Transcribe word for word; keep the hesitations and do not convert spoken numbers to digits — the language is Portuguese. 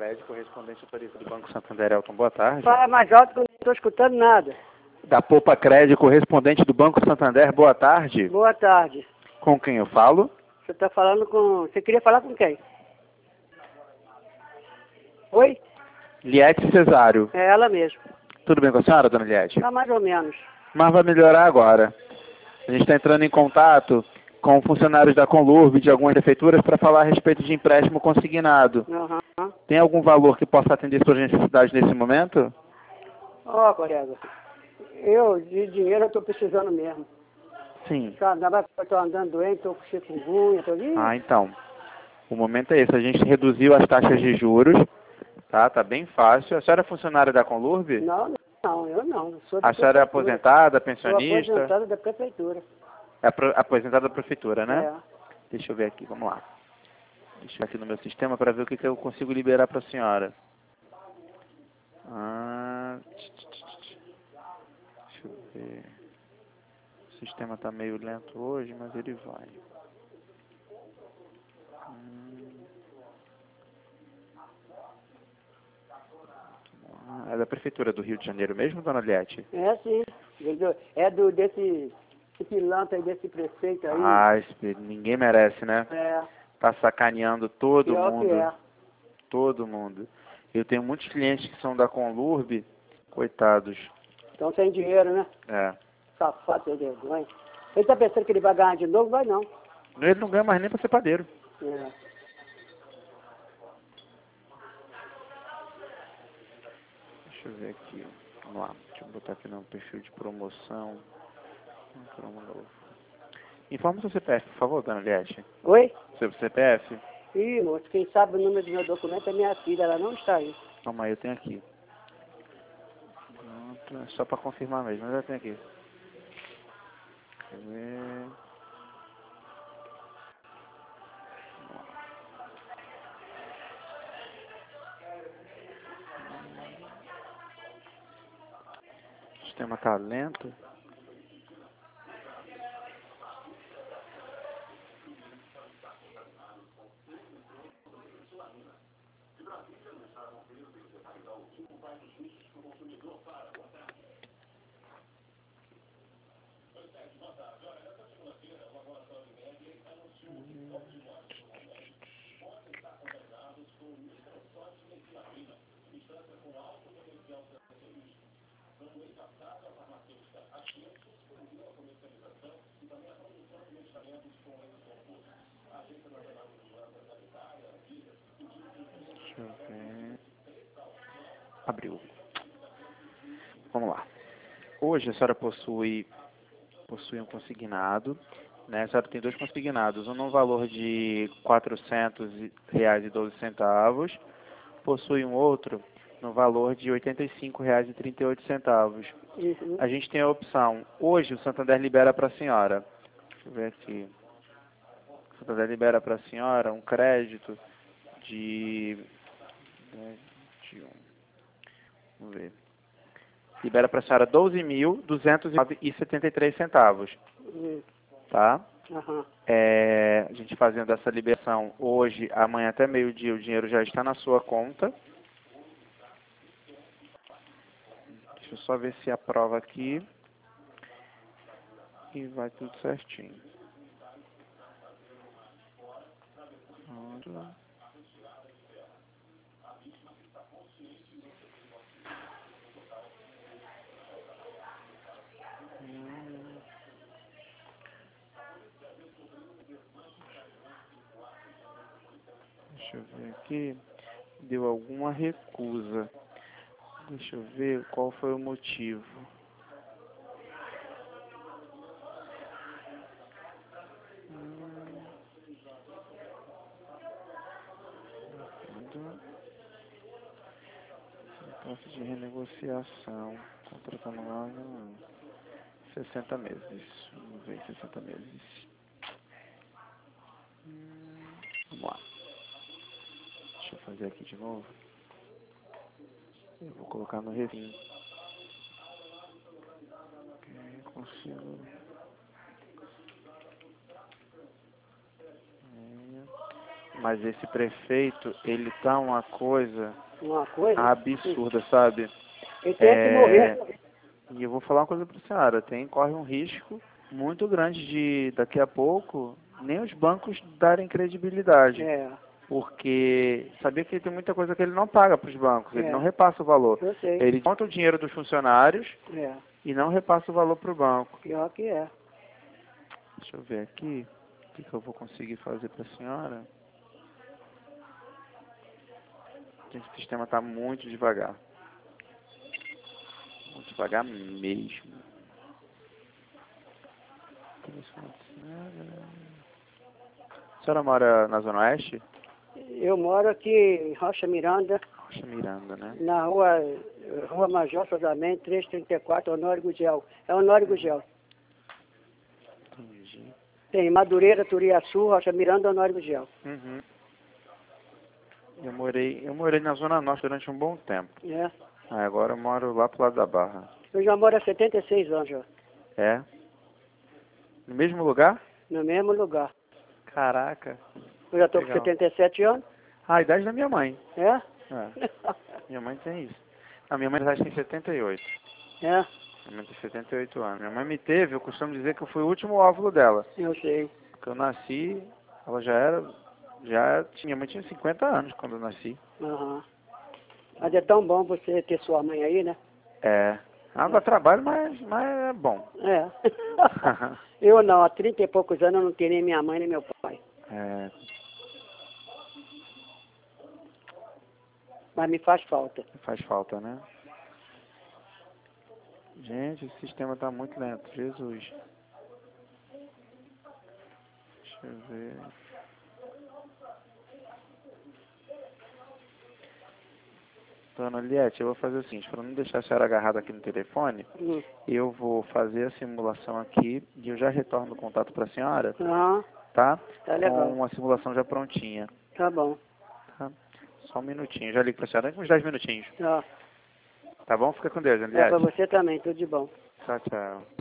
Crédito, correspondente autorista do Banco Santander, Elton, boa tarde. Fala mais alto que eu não estou escutando nada. Da Poupa Crédito, correspondente do Banco Santander, boa tarde. Boa tarde. Com quem eu falo? Você está falando com... Você queria falar com quem? Oi? Liette Cesário. É ela mesmo. Tudo bem com a senhora, dona Liette? Tá mais ou menos. Mas vai melhorar agora. A gente está entrando em contato com funcionários da Conlurb de algumas prefeituras para falar a respeito de empréstimo consignado. Aham. Tem algum valor que possa atender suas necessidades nesse momento? Ó, colega. Eu, de dinheiro, eu estou precisando mesmo. Sim. Sabe, eu estou andando doente, estou com chikungunya, estou... Ah, então. O momento é esse. A gente reduziu as taxas de juros. Tá, tá bem fácil. A senhora é funcionária da Conlurb? Não, não, eu não. Eu sou da A senhora é prefeitura. aposentada, Sou pensionista? aposentada da prefeitura. É apro- aposentada da prefeitura, né? É. Deixa eu ver aqui, vamos lá. Deixa eu ver aqui no meu sistema para ver o que, que eu consigo liberar para a senhora. Ah, tch, tch, tch, tch. Deixa eu ver. O sistema está meio lento hoje, mas ele vai. Hum. Ah, é da prefeitura do Rio de Janeiro mesmo, dona Liette? É, sim. É do, desse, desse pilantra aí, desse prefeito aí. Ah, esse- ninguém merece, né? É. Tá sacaneando todo Pior mundo. que é. Todo mundo. Eu tenho muitos clientes que são da Conlurb, coitados. Então sem dinheiro, né? É. Safado, sem vergonha. Ele tá pensando que ele vai ganhar de novo? Vai não. Ele não ganha mais nem para ser padeiro. É. Deixa eu ver aqui. Vamos lá. Deixa eu botar aqui no perfil de promoção. Promo novo. Informa o seu C P F, por favor, dona Liette. Oi? Seu C P F? Ih, moço, quem sabe o número do meu documento é minha filha, ela não está aí. Calma aí, eu tenho aqui. Pronto, é só para confirmar mesmo, mas eu tenho aqui. Deixa eu ver. O sistema tá lento. Deixa eu ver. Abriu. Vamos lá. Hoje a senhora possui, possui um consignado, né? A senhora tem dois consignados, um no valor de quatrocentos reais e doze centavos, possui um outro no valor de oitenta e cinco reais e trinta e oito centavos. Isso. A gente tem a opção, hoje o Santander libera para a senhora, deixa eu ver aqui, o Santander libera para a senhora um crédito de, de um, vamos ver, libera para a senhora doze mil duzentos e nove reais e setenta e três centavos, Isso. tá? Aham. É, a gente fazendo essa liberação hoje, amanhã até meio-dia, o dinheiro já está na sua conta. Deixa eu só ver se aprova aqui. E vai tudo certinho. Pronto. Hum. Deixa eu ver aqui. Deu alguma recusa. Deixa eu ver qual foi o motivo. Hum. Proposta de renegociação. Contrato anual. sessenta meses. Vamos ver, sessenta meses. Hum. Vamos lá. Deixa eu fazer aqui de novo. Eu vou colocar no refim. Ok, consigo. É. Vamos Mas esse prefeito, ele tá uma coisa Uma coisa? absurda, sabe? Ele tem que É, morrer. E eu vou falar uma coisa para a senhora, tem, corre um risco muito grande de, daqui a pouco, nem os bancos darem credibilidade. É, Porque sabia que tem muita coisa que ele não paga para os bancos, ele É. não repassa o valor. eu sei. Ele conta o dinheiro dos funcionários É, e não repassa o valor para o banco. pior que é. Deixa eu ver aqui, o que, que eu vou conseguir fazer para a senhora. Gente, o sistema está muito devagar. Muito devagar mesmo. A senhora mora na Zona Oeste? Eu moro aqui em Rocha Miranda, Rocha Miranda, né? na rua, rua Major Sosamento, trezentos e trinta e quatro, Honório Gugel. É Honório Gugel. Entendi. Tem Madureira, Turiaçu, Rocha Miranda, Honório Gugel. Uhum. Eu morei, eu morei na Zona Norte durante um bom tempo. É. Aí agora eu moro lá pro lado da Barra. Eu já moro há setenta e seis anos já, É? No mesmo lugar? no mesmo lugar. Caraca. Eu já estou com Legal. setenta e sete anos. Ah, a idade da minha mãe. É? É. Minha mãe tem isso. A minha mãe na verdade tem setenta e oito. É, Minha mãe tem setenta e oito anos. Minha mãe me teve, eu costumo dizer que eu fui o último óvulo dela. eu sei. Porque eu nasci, ela já era, já tinha, minha mãe tinha cinquenta anos quando eu nasci. Aham. Mas é tão bom você ter sua mãe aí, né? É. Ah, dá trabalho, mas, mas é bom. É. Eu não, há trinta e poucos anos eu não tenho nem minha mãe nem meu pai. É. Mas me faz falta. Faz falta, né? Gente, esse sistema tá muito lento. Jesus. Deixa eu ver. Dona Liette, eu vou fazer o seguinte, para não deixar a senhora agarrada aqui no telefone, Hum. eu vou fazer a simulação aqui e eu já retorno o contato para a senhora, Ah, tá? tá legal. Com a simulação já prontinha, Tá bom. tá? Só um minutinho, já ligo para a senhora, uns dez minutinhos. Tá. Tá bom? Fica com Deus, Dona É pra Liette. você também, tudo de bom. Tchau, tchau.